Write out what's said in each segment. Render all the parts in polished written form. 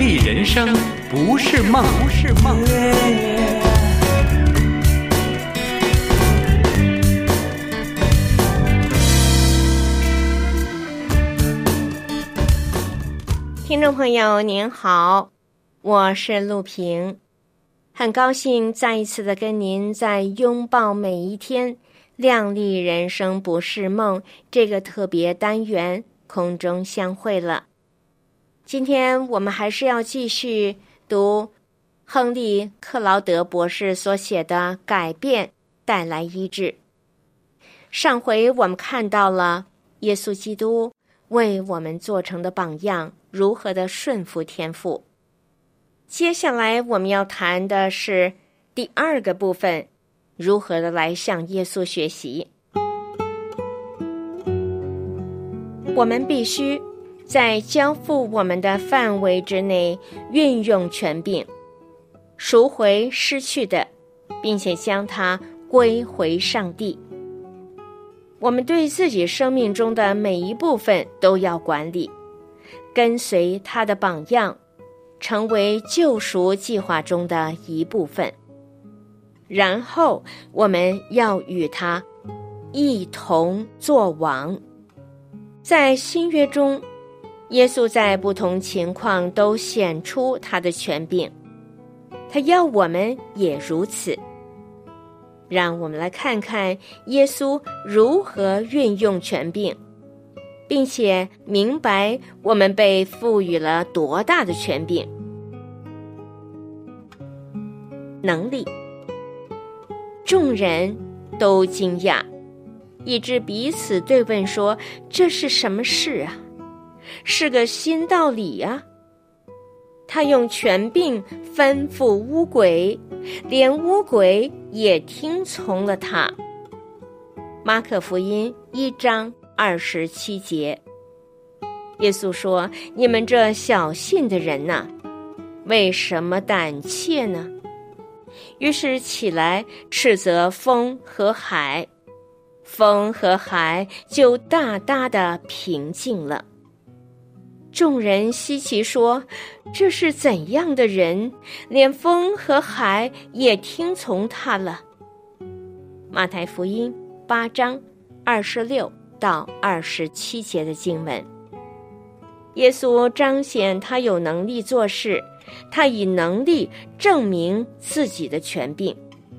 丽人生不是梦，不是梦。 听众朋友您好，我是陆平，很高兴再一次的跟您在拥抱每一天，亮丽人生不是梦这个特别单元空中相会了。今天我们还是要继续读亨利·克劳德博士所写的《改变带来医治》。上回我们看到了耶稣基督为我们做成的榜样如何的顺服天父。接下来我们要谈的是第二个部分，如何的来向耶稣学习。我们必须在交付我们的范围之内运用权柄，赎回失去的，并且将它归回上帝。我们对自己生命中的每一部分都要管理，跟随他的榜样，成为救赎计划中的一部分。然后我们要与他一同作王。在新约中，耶稣在不同情况都显出他的权柄，他要我们也如此。让我们来看看耶稣如何运用权柄，并且明白我们被赋予了多大的权柄。能力。众人都惊讶，以致彼此对问说：这是什么事啊？是个新道理啊！他用权柄吩咐污鬼，连污鬼也听从了他。马可福音1章27节。耶稣说：你们这小信的人哪，为什么胆怯呢？于是起来斥责风和海，风和海就大大的平静了。众人稀奇说：这是怎样的人，连风和海也听从他了。马太福音8章26到27节的经文。耶稣彰显他有能力做事，他以能力证明自己的权柄。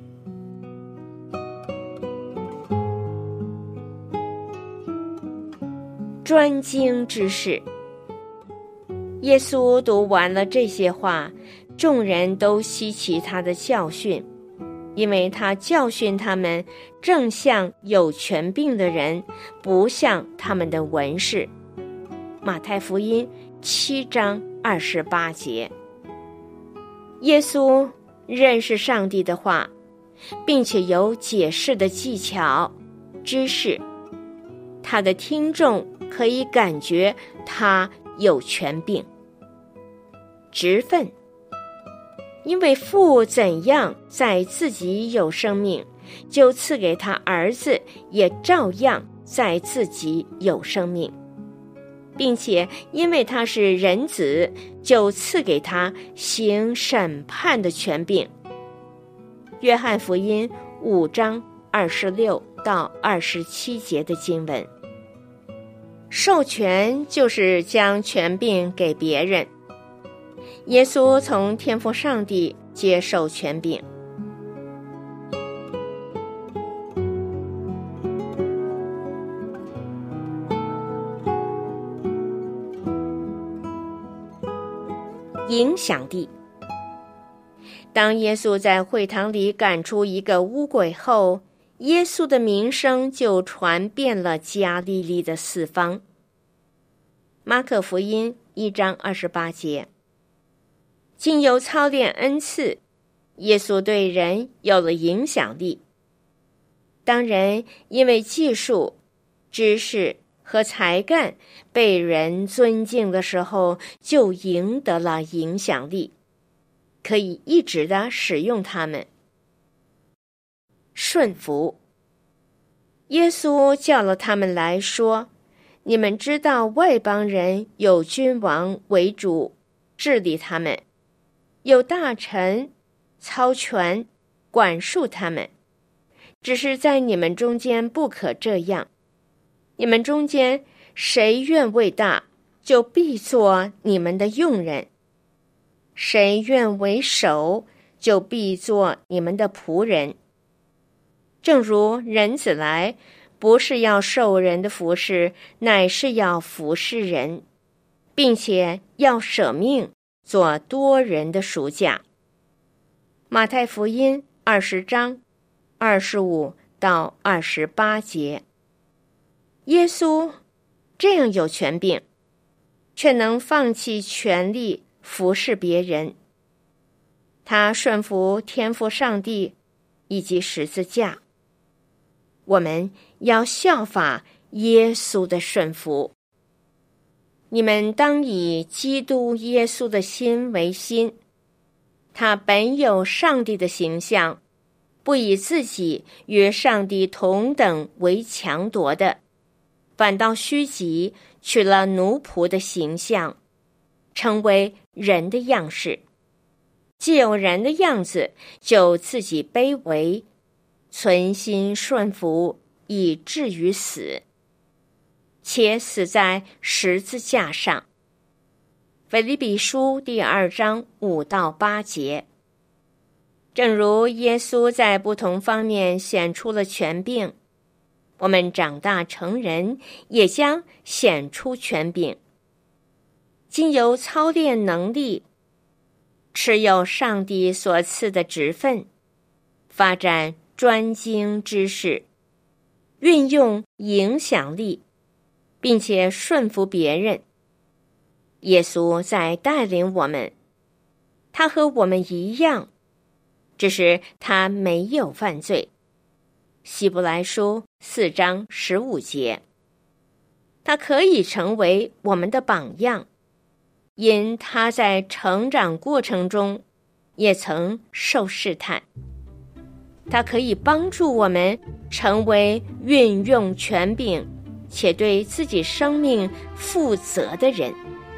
专精之事。耶稣读完了这些话，众人都稀奇他的教训，因为他教训他们正像有权柄的人，不像他们的文士。马太福音7章28节。耶稣认识上帝的话，并且有解释的技巧、知识，他的听众可以感觉他有权柄。职分。因为父怎样在自己有生命，就赐给他儿子也照样在自己有生命，并且因为他是人子，就赐给他行审判的权柄。约翰福音5章26到27节的经文。授权就是将权柄给别人。耶稣从天父上帝接受权柄。影响力。当耶稣在会堂里赶出一个污鬼后，耶稣的名声就传遍了加利利的四方。马可福音1章28节。经由操练恩赐，耶稣对人有了影响力。当人因为技术、知识和才干被人尊敬的时候，就赢得了影响力，可以一直的使用它们。顺服。耶稣叫了他们来说：你们知道外邦人有君王为主， 治理他们，有大臣操权管束他们。只是在你们中间不可这样，你们中间谁愿为大，就必做你们的用人；谁愿为首，就必做你们的仆人。正如人子来，不是要受人的服侍，乃是要服侍人，并且要舍命做多人的赎价。马太福音20章25到28节。耶稣这样有权柄，却能放弃权力服侍别人。他顺服天父上帝以及十字架。我们要效法耶稣的顺服。你们当以基督耶稣的心为心，他本有上帝的形象，不以自己与上帝同等为强夺的，反倒虚己，取了奴仆的形象，成为人的样式。既有人的样子，就自己卑微，存心顺服，以至于死，且死在十字架上。腓立比书2章5到8节。正如耶稣在不同方面显出了权柄，我们长大成人也将显出权柄。经由操练能力，持有上帝所赐的职分，发展专精知识，运用影响力，并且顺服别人。耶稣在带领我们，他和我们一样，只是他没有犯罪。希伯来书4章15节。他可以成为我们的榜样，因他在成长过程中也曾受试探。他可以帮助我们成为运用权柄且对自己生命负责的人。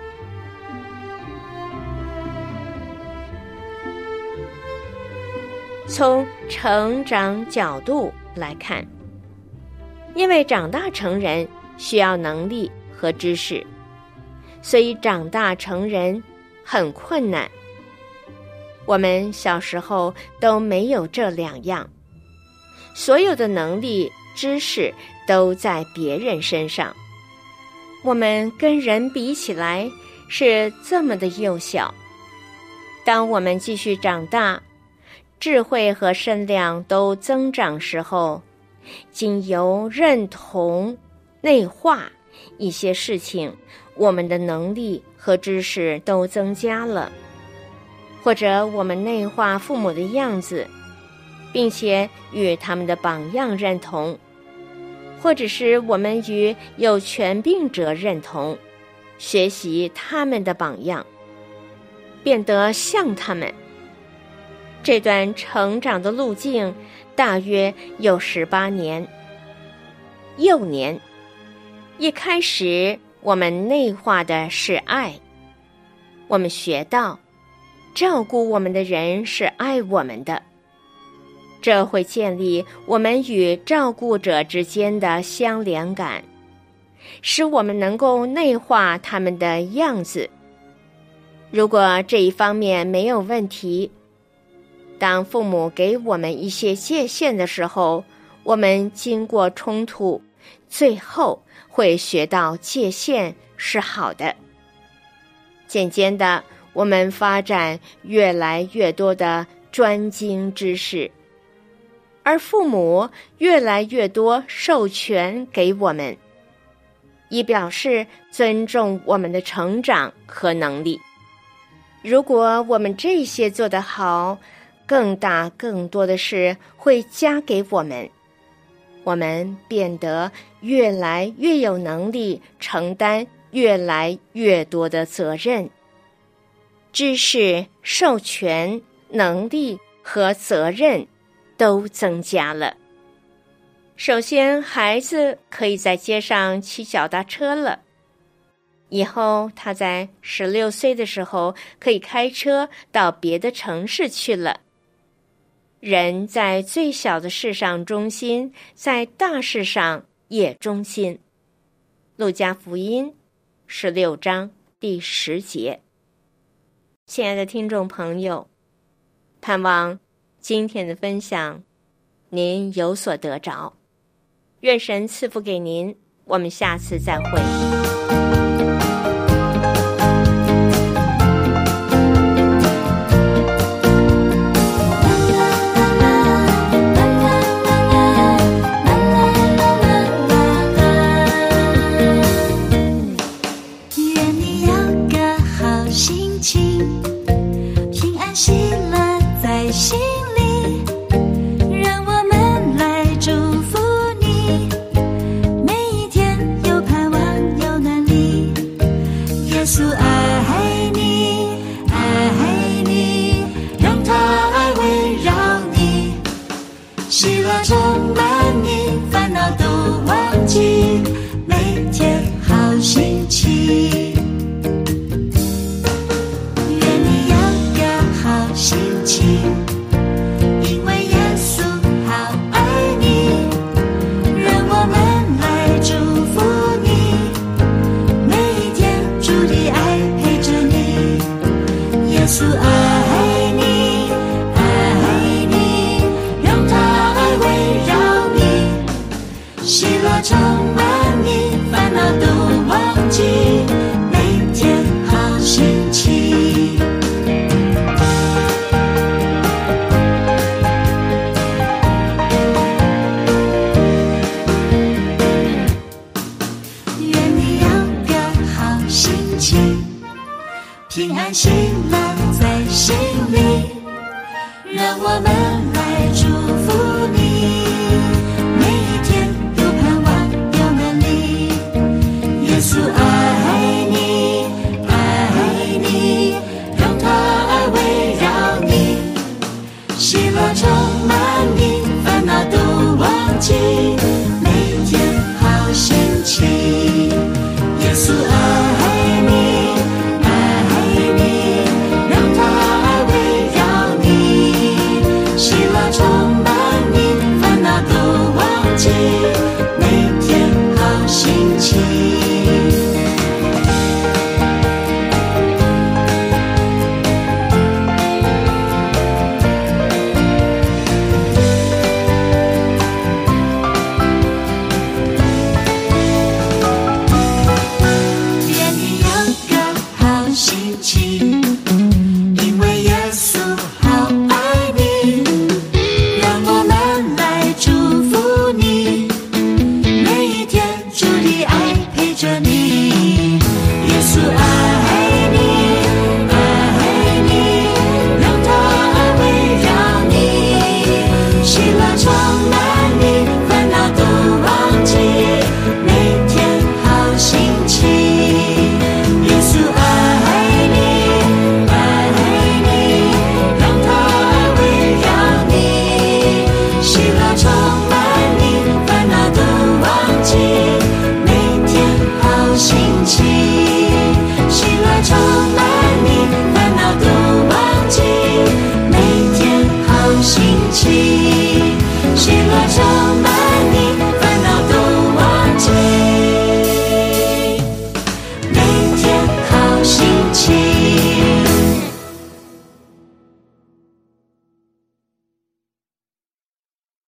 从成长角度来看，因为长大成人需要能力和知识，所以长大成人很困难。我们小时候都没有这2样，所有的能力、知识都在别人身上。我们跟人比起来是这么的幼小。当我们继续长大，智慧和身量都增长时候，经由认同、内化一些事情，我们的能力和知识都增加了。或者我们内化父母的样子，并且与他们的榜样认同，或者是我们与有权柄者认同，学习他们的榜样，变得像他们。这段成长的路径大约有18年。幼年，一开始我们内化的是爱，我们学到照顾我们的人是爱我们的，这会建立我们与照顾者之间的相连感，使我们能够内化他们的样子。如果这一方面没有问题，当父母给我们一些界限的时候，我们经过冲突，最后会学到界限是好的。渐渐的，我们发展越来越多的专精知识，而父母越来越多授权给我们，以表示尊重我们的成长和能力。如果我们这些做得好，更大更多的事会加给我们，我们变得越来越有能力承担越来越多的责任。知识、授权、能力和责任都增加了。首先，孩子可以在街上骑脚踏车了。 以后他在16岁的时候可以开车到别的城市去了。人在最小的事上忠心，在大事上也忠心。路加福音16章第10节。亲爱的听众朋友，盼望今天的分享您有所得着，愿神赐福给您，我们下次再会。 平安喜乐在心里，让我们